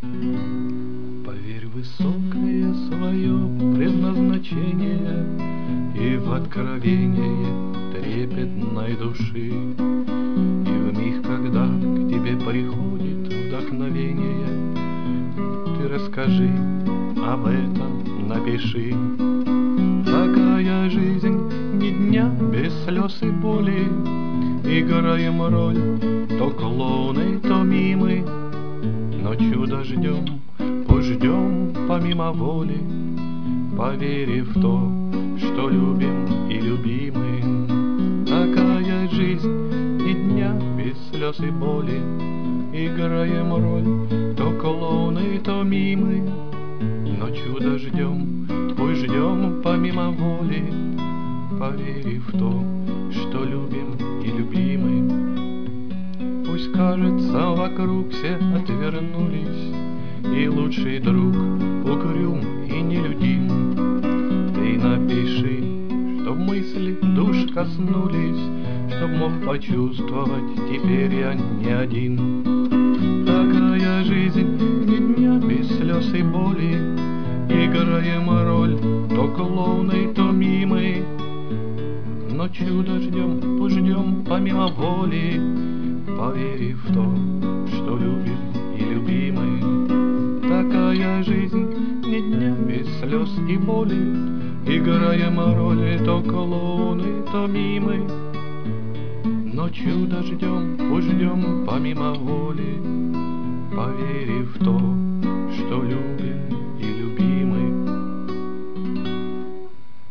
Поверь в высокое свое предназначение и в откровение трепетной души. И в миг, когда к тебе приходит вдохновение, ты расскажи об этом, напиши. Такая жизнь, ни дня без слез и боли. Играем роль то клоуны, то мимы, но чудо ждем, пусть ждем помимо воли, поверив в то, что любим и любимы. Такая жизнь, ни дня без слез и боли. Играем роль то клоуны, то мимы, но чудо ждем, пусть ждем помимо воли, поверив в то, что любим и любимы. Пусть кажется, вокруг все отвернулись, и лучший друг угрюм и нелюдим. Ты напиши, чтоб мысли душ коснулись, чтоб мог почувствовать, теперь я не один. Такая жизнь, ни дня без слез и боли. Играем роль то клоуны, то мимы, но чудо ждем, пусть ждем помимо воли, поверив в то, что любим и любимы. Такая жизнь, ни дня без слез и боли. Играем роли то клоуны, то мимы, но чудо ждем, пусть ждем помимо воли, поверив в то, что любим